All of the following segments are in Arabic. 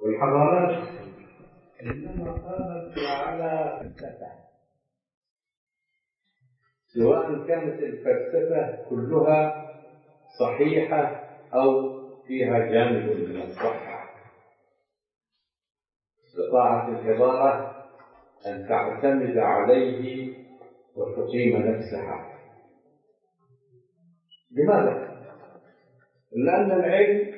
والحضارات إنما قامت على فلسفة، سواء كانت الفلسفة كلها صحيحة أو فيها جانب من الصحة. استطاعت الحضارة أن تعتمد عليه وتقيم نفسها. لماذا؟ لأن العلم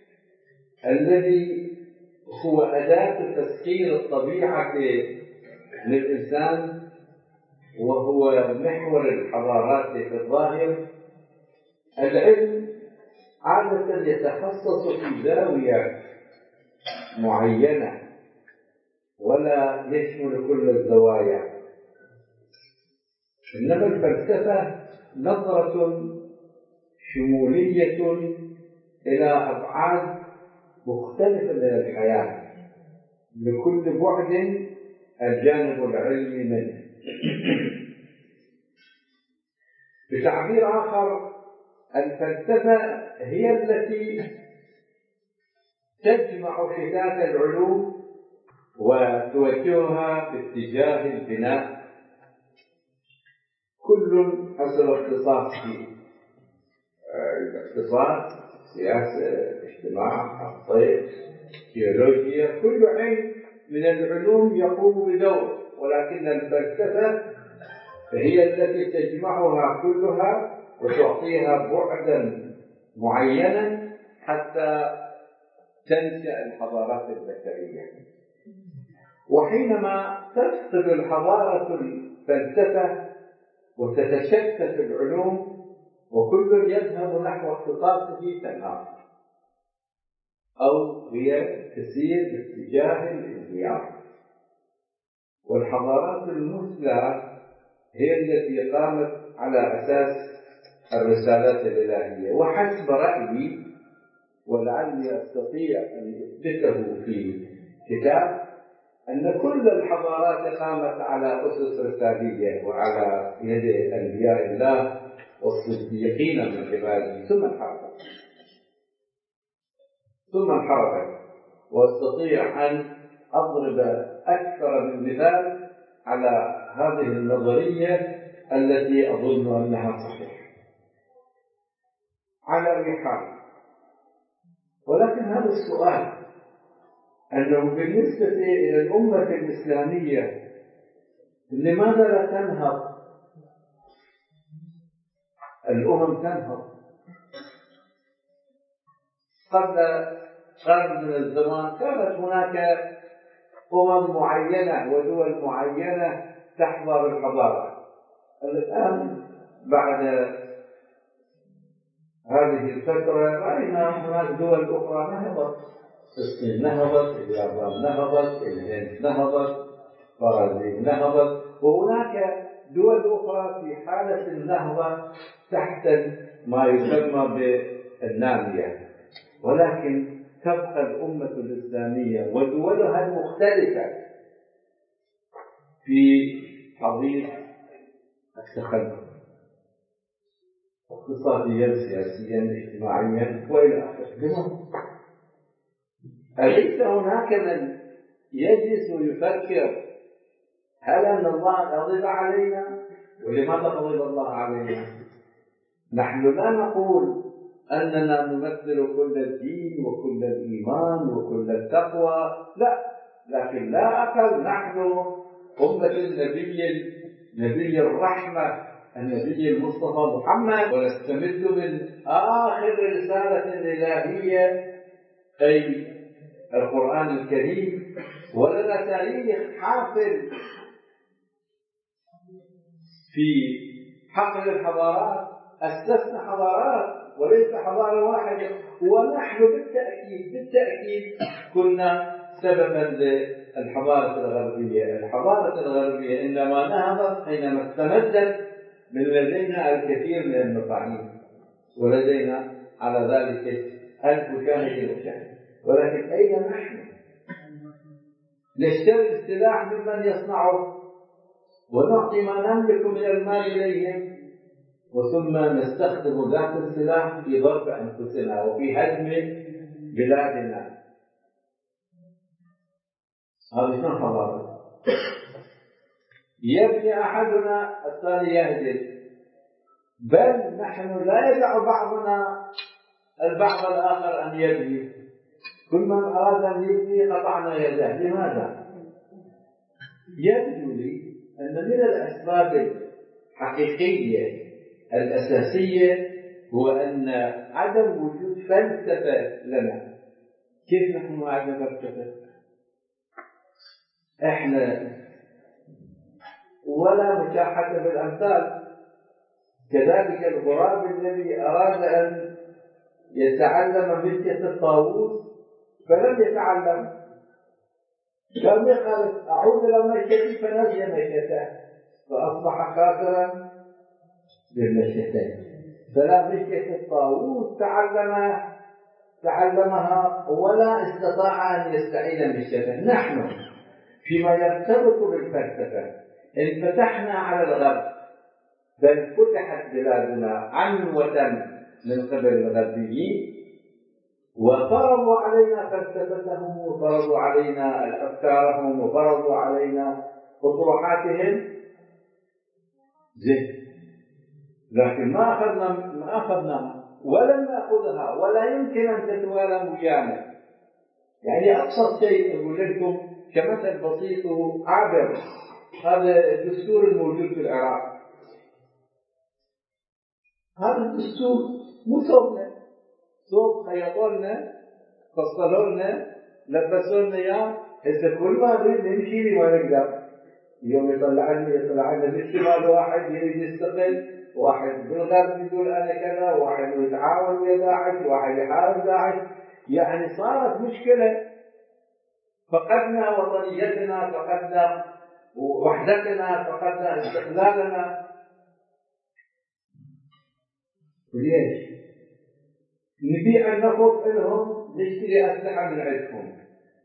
الذي هو أداة تسخير الطبيعة للإنسان وهو محور الحضارات في الظاهر، العلم عادة يتخصص في زاوية معينة ولا يشمل كل الزوايا، إنما الفلسفة نظرة شمولية إلى أبعاد مختلفة من الحياة، لكل بعد الجانب العلمي منه. بتعبير آخر، الفلسفة هي التي تجمع شتات العلوم وتوجهها باتجاه البناء، كل حسب اختصاصه: الاقتصاد، السياسة، الاجتماع، الطب، الجيولوجيا. كل علم من العلوم يقوم بدور، ولكن الفلسفة هي التي تجمعها كلها وتعطيها بعدا معينا حتى تنشأ الحضارات البشرية. وحينما تفقد الحضارة الفلسفة وتتشتت العلوم وكل يذهب نحو اختصاصه تنهار، أو هي تسير باتجاه الانهيار. والحضارات المثلى هي التي قامت على أساس الرسالات الإلهية. وحسب رأيي، ولعلي أستطيع أن أثبته في كتاب، أن كل الحضارات قامت على أسس رسالية وعلى يد أنبياء الله والصديقين من عباده، ثم انحرفت. وأستطيع أن أضرب أكثر من مثال على هذه النظرية التي أظن أنها صحيحة. على أي حال، ولكن هذا السؤال أنه بالنسبة إلى الأمة الإسلامية لماذا لا تنهض؟ الأمم تنهض. قبل قرن من الزمان كانت هناك أمم معينة ودول معينة تحضر الحضارة. الآن بعد هذه الفترة رأينا هناك دول أخرى نهضت. الصين نهضت، اليابان نهضت، الهند نهضت، البرازيل نهضت، وهناك دول أخرى في حالة النهضة تحت ما يسمى بالنامية. ولكن تبقى الأمة الإسلامية ودولها المختلفة في حضيض التخلف اقتصاديا، سياسيا، اجتماعيا وإلى آخره. أليس هناك من يجلس ويفكر هل أن الله غضب علينا؟ ولماذا غضب الله علينا؟ نحن لا نقول أننا نمثل كل الدين وكل الإيمان وكل التقوى، لا، لكن لا أقل نحن أمة نبي الرحمة، النبي المصطفى محمد، ونستمد من آخر رسالة إلهية أي القرآن الكريم. ولنا تاريخ حافل في حقل الحضارات، أسسنا حضارات وليس حضارة واحدة. ونحن بالتأكيد كنا سببا للحضارة الغربية. الحضارة الغربية إنما نهضت حينما استمدت من لدينا الكثير من المفاهيم، ولدينا على ذلك 1000 شاهد وشاهد. ولكن أين نحن؟ نشتري السلاح ممن يصنعه ونعطي ما نملك من المال إليهم، وثم نستخدم ذات السلاح في ضرب أنفسنا وفي هدم بلادنا. هذه شلون حضارة؟ يبني أحدنا الثاني يهدم، بل نحن لا يدع بعضنا البعض الآخر أن يبني، كل من أراد أن يبني قطعنا يده. لماذا؟ يبدو لي أن من الأسباب الحقيقية الأساسية هو أن عدم وجود فلسفة لنا. كيف نحن عدم فلسفة؟ إحنا ولا مشاحة بالأمثال. كذلك الغراب الذي أراد أن يتعلم مشية الطاووس فلم يتعلم، كان يقال أعود إلى مشيتي فنسي مشيته فأصبح خاسرا بالمشيتين. فلا مشية الطاووس تعلمها ولا استطاع أن يستعيد مشيته. نحن فيما يرتبط بالفلسفة انفتحنا على الغرب، بل فتحت بلادنا عنوة من قبل الغربيين وفرضوا علينا فلسفتهم وفرضوا علينا أفكارهم وفرضوا علينا أطروحاتهم. زين، لكن ما أخذناها ولن نأخذها ولا يمكن أن تتوالى ويانا. يعني أبسط شيء أقول لكم كمثل بسيط عابر، هذا الدستور الموجود في العراق. هذا الدستور مو ثوبنا، ثوب خيطولنا فصلولنا لبسولنا اياه. هسه كل ما نريد نمشي لي ما نقدر. اليوم يطلع لنا بالشمال واحد يريد يستقل، واحد بالغرب يقول انا كذا، واحد يتعاون ويا داعش، واحد يحارب داعش. يعني صارت مشكله، فقدنا وطنيتنا، فقدنا وحدتنا، فقدنا استقلالنا. وليش؟ نبيع النفط لهم نشتري أسلحة من عندهم.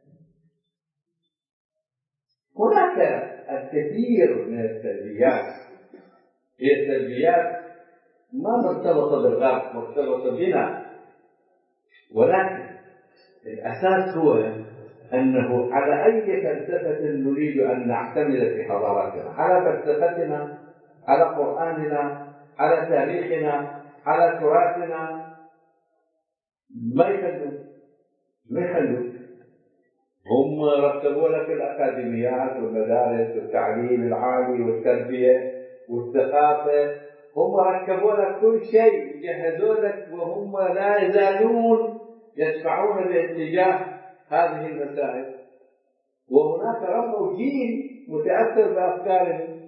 هناك الكثير من السلبيات، هي السلبيات ما مرتبطة بالغرب، مرتبطة بنا، ولكن الأساس هو أنه على أي فلسفة نريد أن نعتمد في حضارتنا، على فلسفتنا، على قرآننا، على تاريخنا، على تراثنا. ما يخلون. هم رتبوا لك الأكاديميات والمدارس والتعليم العالي والتربية والثقافة، هم ركبوا لك كل شيء، يجهزوا لك، وهم لا يزالون يدفعون باتجاه هذه المسائل. وهناك ربوا جيل متأثر بأفكارهم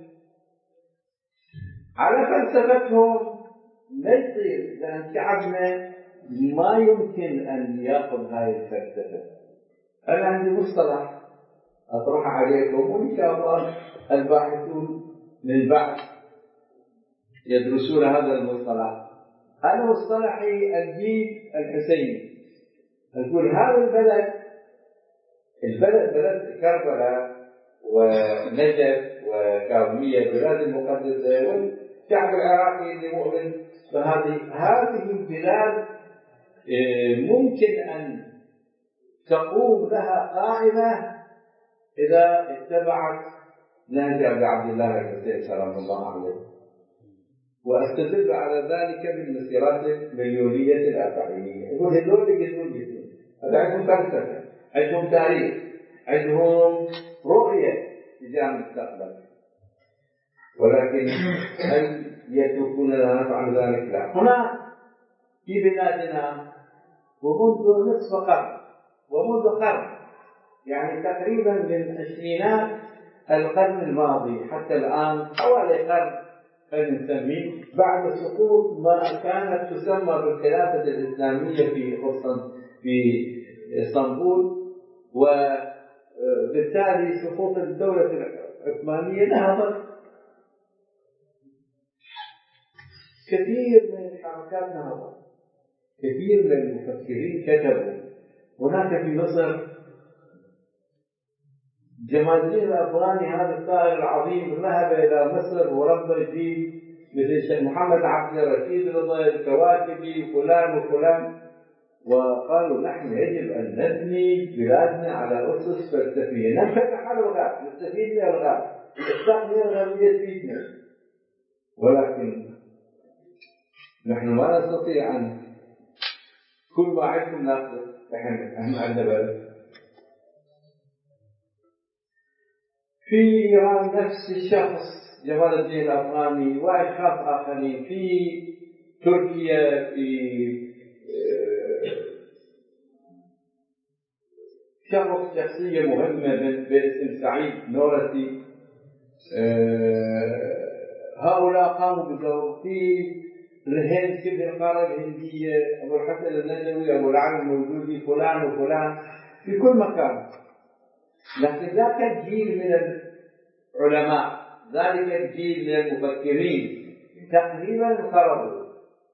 على فلسفتهم. ما يصير، لأن شعبنا ما يمكن أن يأخذ هاي الفلسفة. أنا عندي مصطلح أطرح عليكم، وإن شاء الله الباحثون من بعد يدرسون هذا المصطلح. أنا مصطلحي الجيل الحسيني. أقول هذا البلد بلد كربلاء ونجف وكاظمية، البلاد المقدسة، والشعب العراقي اللي مؤمن هذه البلاد ممكن أن تقوم لها قائمة إذا اتبعت نهج أبي عبد الله الحسين سلام الله عليه. وأستدل على ذلك بالمسيرات المليونية الأربعينية. يقول هذول يقولون هذا عندهم فلسفة، عندهم تاريخ، عندهم رؤية تجاه المستقبل، ولكن هل يتركوننا نفعل ذلك؟ لا. هنا في بلادنا ومنذ نصف قرن ومنذ قرن، يعني تقريبا من عشرينات القرن الماضي حتى الآن، حوالي قرن نسميه، بعد سقوط ما كانت تسمى بالخلافة الإسلامية في اسطنبول، وبالتالي سقوط الدولة العثمانية، نهضت كثير من الحركات، نهضت كثير من المفكرين كتبوا. هناك في مصر جمال الدين الأفغاني، هذا الثائر العظيم، ذهب إلى مصر وربى جيل مثل الشيخ محمد عبد الرشيد رضا الكواكبي وفلان وفلان، وقالوا نحن يجب أن نبني بلادنا على أسس فلسفية، نفتح على الغاب، نستفيد من الغاب، نستقبل الغابية فينا، ولكن نحن ما نستطيع أن كل ما عندكم ناخذ، احنا عندنا بلد. في إيران نفس الشخص جمال الدين الأفغاني وأشخاص آخرين، في تركيا، في شخصية مهمة باسم سعيد نورتي، هؤلاء قاموا بدور. في الهند، شبه القارة الهندية، أبو الحسن الندوي، أبو العلي الموجودي، فلان وفلان في كل مكان. لكن ذاك الجيل من العلماء، ذلك الجيل من المفكرين تقريبا انقرضوا،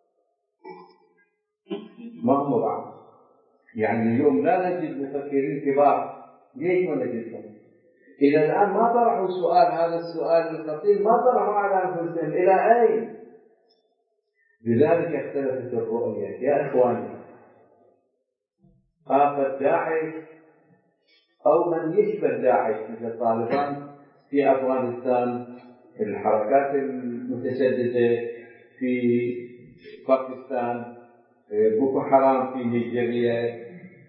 ما هم بعض. يعني اليوم لا نجد مفكرين كبار. ليش ما نجدهم؟ إلى الآن ما طرحوا السؤال، هذا السؤال الخطير ما طرحوا على أنفسهم إلى أين. لذلك اختلفت الرؤية يا إخواني. آفة داعش أو من يشبه داعش مثل طالبان في أفغانستان، الحركات المتشددة في باكستان، بوكو حرام في نيجيريا،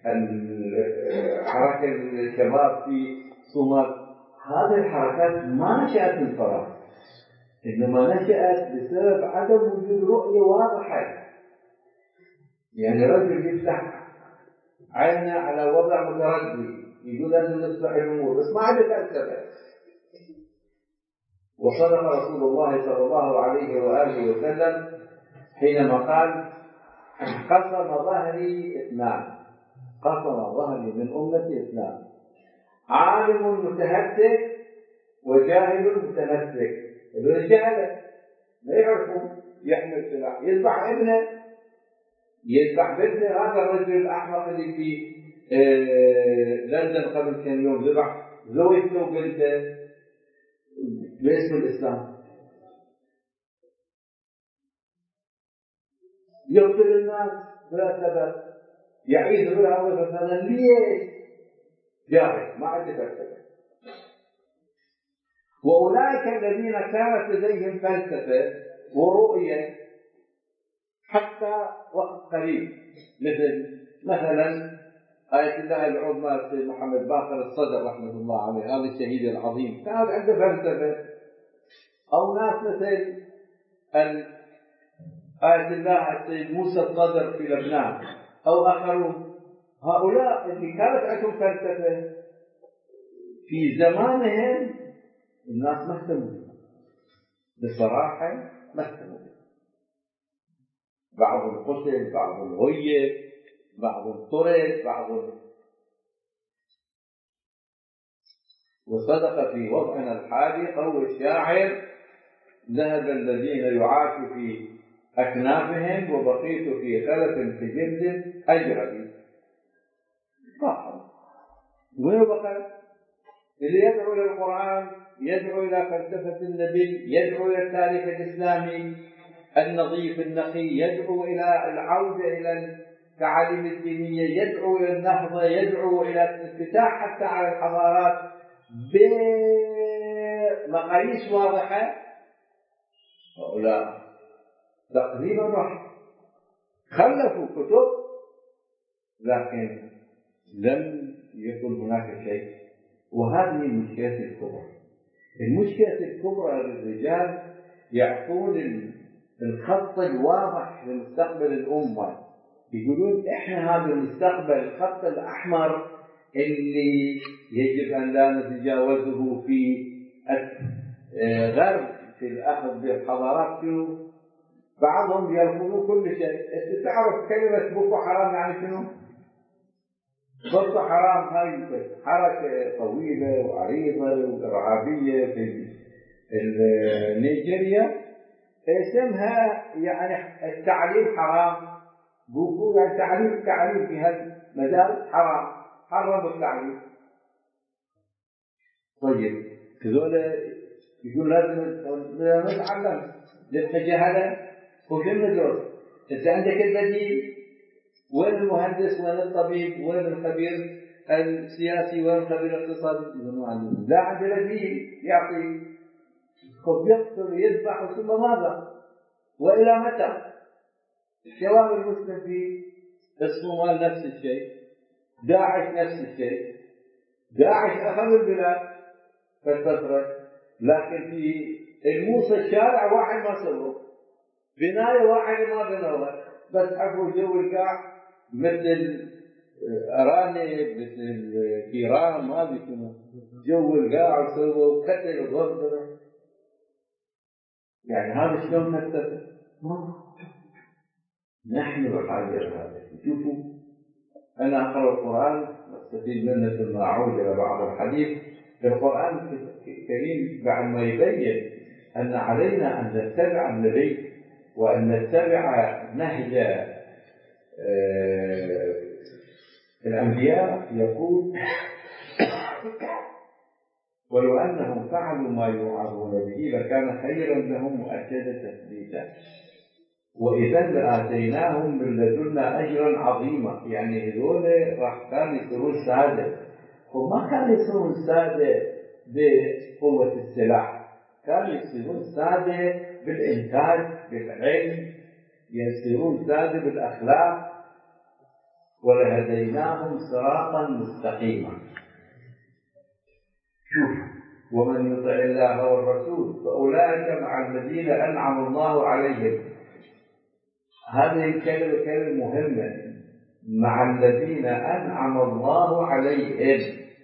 حركة الشباب في الصومال، هذه الحركات ما نشأت من فراغ، إنما نشأت بسبب عدم وجود رؤية واضحة. يعني رجل يفتح عينه على وضع متردي يقول أن نصلح الأمور، بس ما عنده فلسفة. وصدق رسول الله صلى الله عليه وآله وسلم حينما قال قسم ظهري اثنان، قسم ظهري من أمتي اثنان، عالم متهتك وجاهل متمسك. الرجال لا يعرفون يحمل سلاح، يذبح ابنه، يذبح بنته. هذا الرجل الأحمق اللي في لندن قبل كم يوم ذبح زوجته وبنته باسم الإسلام. يقتل الناس بلا سبب، يعيد بلا مثلا. ليش؟ جاهل ما عنده فلسفة. وأولئك الذين كانت لديهم فلسفة ورؤية حتى وقت قريب، مثلا آية الله العظمى سيد محمد باقر الصدر رحمه الله عليه، هذا الشهيد العظيم كان عنده فلسفة. أو ناس مثل آية الله السيد موسى الصدر في لبنان أو آخرون. هؤلاء اللي كانت عندهم فلسفة في زمانهم الناس ما اهتموا بصراحة، ما اهتموا. بعضهم قتل، بعضهم غيب، بعضهم طرد، بعضهم. وصدق في وضعنا الحالي قول الشاعر: ذهب الذين يعاش في أكنافهم وبقيت في خلف كجلد أجربي. راحوا وين بقى؟ اللي يدعو إلى القرآن، يدعو إلى فلسفة النبي، يدعو إلى التاريخ الإسلامي النظيف النقي، يدعو إلى العودة إلى التعاليم الدينية، يدعو إلى النهضة، يدعو إلى الانفتاح حتى على الحضارات بمقاييس واضحة. هؤلاء تقريبا راح خلفوا كتب، لكن لم يكن هناك شيء. وهذه المشكلة الكبرى. المشكلة الكبرى للرجال يعطون الخط الواضح لمستقبل الأمة، يقولون إحنا هذا المستقبل الخط الأحمر اللي يجب أن لا نتجاوزه في غرب في الأخذ بالحضارات. شنو؟ بعضهم يرفضون كل شيء. أنت تعرف كلمة بوكو حرام يعني شنو؟ بوكو حرام هاي حركة طويلة وعريضة وإرهابية في نيجيريا، اسمها يعني التعليم حرام. بوكو يعني تعليم في هالمدارس حرام، حرموا التعليم. طيب هذول يقول لازم نتعلم، نبقى جهلة. وشو ندرس؟ أنت عندك البديل، وين المهندس؟ وين الطبيب؟ وين الخبير السياسي؟ وين الخبير الاقتصادي؟ لا عندنا دين يعطي. خب يقتل يذبح ثم ماذا؟ وإلى متى؟ الشباب المسلم في الصومال نفس الشيء، داعش نفس الشيء. داعش أخذ البلاد في الفترة، لكن في الموصل شارع واحد ما سووا، بناية واحدة ما بنوها، بس حفوا جو القاع مثل أرانب، مثل كيران، ما أدري شنو، جو القاع وسووا قتل وضرب. يعني هذا شلون نكتسب؟ نحن بحاجة لهذا. شوفوا، أنا أقرأ القرآن واستفيد منه ثم أعود إلى بعض الحديث. القرآن الكريم بعد ما يبين أن علينا أن نتبع النبي وأن نتبع نهج الأنبياء، يقول: ولو أنهم فعلوا ما يوعظون به لكان خيرا لهم وأشد تثبيتا وإذا لآتيناهم من لدنا أجرا عظيما. يعني هذول راح كانوا يصيرون سادة، وما كانوا يصيرون سادة بقوة السلاح، كانوا يصيرون سادة بالإنتاج، بالعلم، يصيرون سادة بالأخلاق. ولهديناهم صراطا مستقيما. شوف: ومن يطع الله والرسول فأولئك مع الذين أنعم الله عليهم. هذه الكلمة كلمة مهمة، مع الذين أنعم الله عليهم.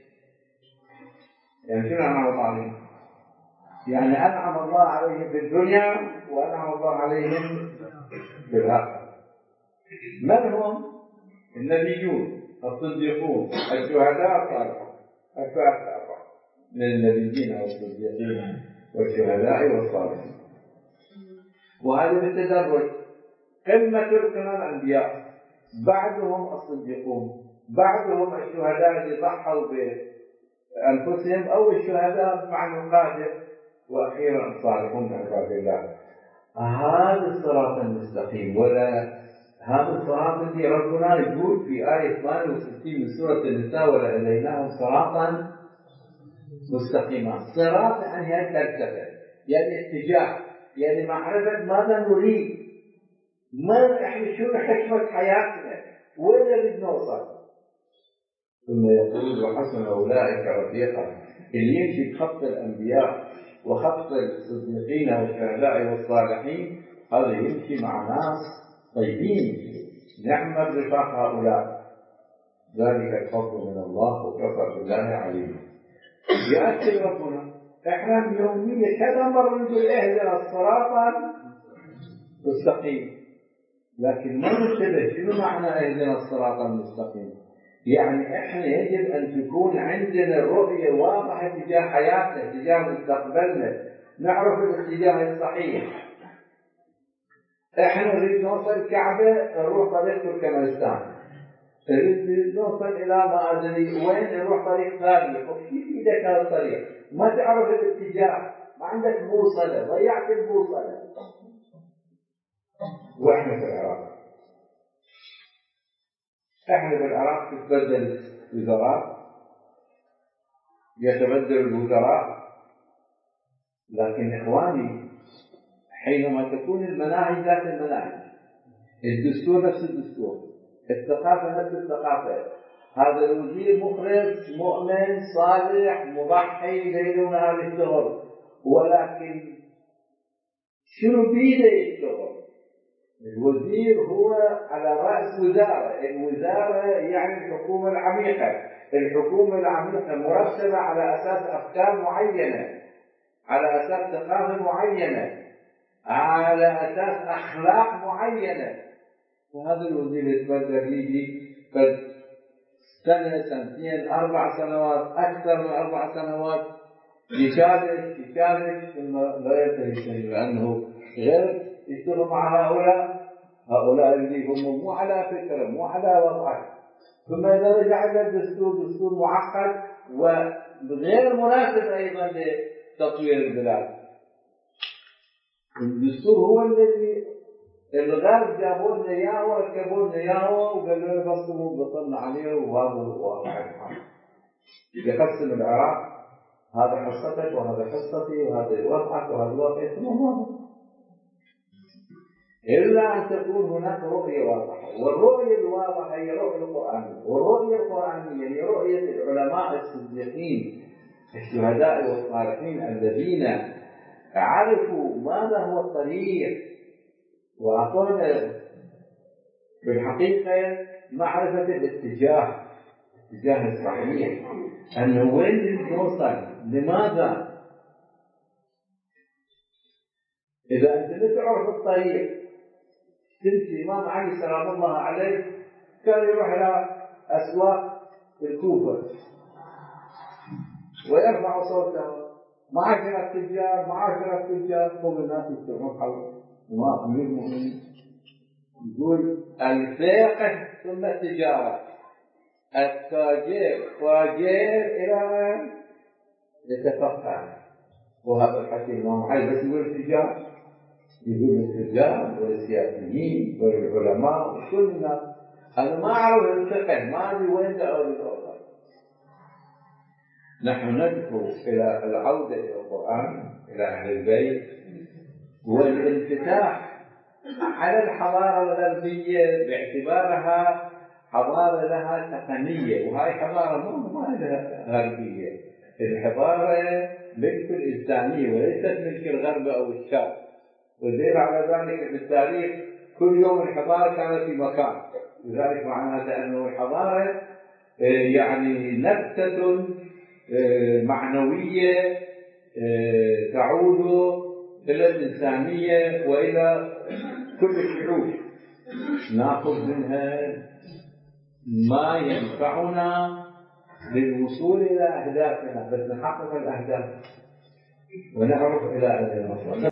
يعني شنو أنعم الله عليهم؟ يعني أنعم الله عليهم في الدنيا وأنعم الله عليهم في الآخرة. من هم؟ النبيون، الصديقون، الشهداء، الصالحون. الفاتحة من النبيين والصديقين والشهداء والصالحين. وهذا بالتدرج. قمة القمم الأنبياء، بعدهم الصديقون، بعدهم الشهداء اللي ضحوا بأنفسهم أو الشهداء مع القادة، وأخيرا الصالحون من عباد الله. هذا الصراط المستقيم. ولا هذا الصراط الذي ربنا يقول في آية 68 من سورة النساء: ولهديناهم صراطا مستقيما. صراط يعني هي الفلسفة، يعني اتجاه، يعني معرفة ماذا نريد، ما احنا شنو حكمة حياتنا، وين نريد نوصل. ثم يقول: وحسن أولئك رفيقا. اللي يمشي بخط الأنبياء وخط الصديقين والشهداء والصالحين، هذا يمشي مع ناس طيبين. نعم الرفاق هؤلاء، ذلك الفضل من الله وكفى بالله عليم. يأكد ربنا احنا بيومية كذا مرة نقول اهدنا الصراط المستقيم، لكن ما ننتبه شنو معنى اهدنا الصراط المستقيم. يعني احنا يجب ان تكون عندنا رؤية واضحة تجاه حياتنا، تجاه مستقبلنا، نعرف الاتجاه الصحيح. احنا نريد نوصل الكعبة، نروح طريق تركمانستان، نريد نوصل الى ما ادري وين، نروح طريق ثاني. وكيف ايدك هذا الطريق؟ ما تعرف الاتجاه، ما عندك بوصلة، ضيعت البوصلة. واحنا في العراق، احنا بالعراق تتبدل وزراء، يتبدل الوزراء، لكن اخواني حينما تكون المناهج ذات المناهج، الدستور نفس الدستور، الثقافة نفس الثقافة، هذا الوزير مخلص مؤمن صالح مضحي ليل ونهار يشتغل، ولكن شنو بيده يشتغل؟ الوزير هو على رأس وزارة، الوزارة يعني الحكومة العميقة، الحكومة العميقة مرتبة على أساس أفكار معينة، على أساس ثقافة معينة، على أساس أخلاق معينة. وهذا الوزير يتبدل يجي سنة، سنتين، 4 سنوات، أكثر من 4 سنوات، يشارك ثم لا ينتهي شيء، لأنه غير يشتغل مع هؤلاء اللي هم مو على فكرة، مو على وضعه. ثم إذا رجع إلى الدستور، دستور معقد وغير مناسب أيضا لتطوير البلاد. الدستور هو الذي الغرب جابوا لنا اياه وركبوا لنا اياه وقالوا لنا بصلنا عليه وهذا واقع الحال. يقسم العراق، هذا حصتك وهذا حصتي وهذا وضعك وهذا وضعك، إلا أن تكون هناك رؤية واضحة، والرؤية الواضحة هي رؤية القرآنية، والرؤية القرآنية هي رؤية العلماء الصديقين الشهداء والصالحين الذين عرفوا ماذا هو الطريق وأعطونا بالحقيقة معرفة الاتجاه الصحيح، أنه وين نوصل، لماذا. إذا أنت لا تعرف الطريق تمشي. الإمام علي سلام الله عليه كان يروح إلى أسواق الكوفة ويرفع صوته: معاشر التجار معاشر التجار. قوم الناس يستمعون حوله. الإمام أمير المؤمنين يقول: الفقه ثم التجارة، التاجر فاجر إلى أن يتفقه. وهذا الحكي الإمام علي بس يقول التجار، يقول التجار والسياسيين والعلماء وكل الناس. أنا ما أعرف الفقه، ما أدري وين أريد أوصل. نحن ندعو إلى العودة إلى القرآن، إلى أهل البيت، والانفتاح على الحضارة الغربية باعتبارها حضارة لها تقنية، وهي حضارة ما لها غربية. الحضارة ملك الإنسانية وليست ملك الغرب أو الشرق. والدليل على ذلك في التاريخ كل يوم الحضارة كانت في مكان، لذلك معناته أنه الحضارة يعني نبتة معنوية تعود إلى الإنسانية وإلى كل الشعوب، نأخذ منها ما ينفعنا للوصول إلى أهدافنا، بس نحقق الأهداف ونعرف إلى أين نصل.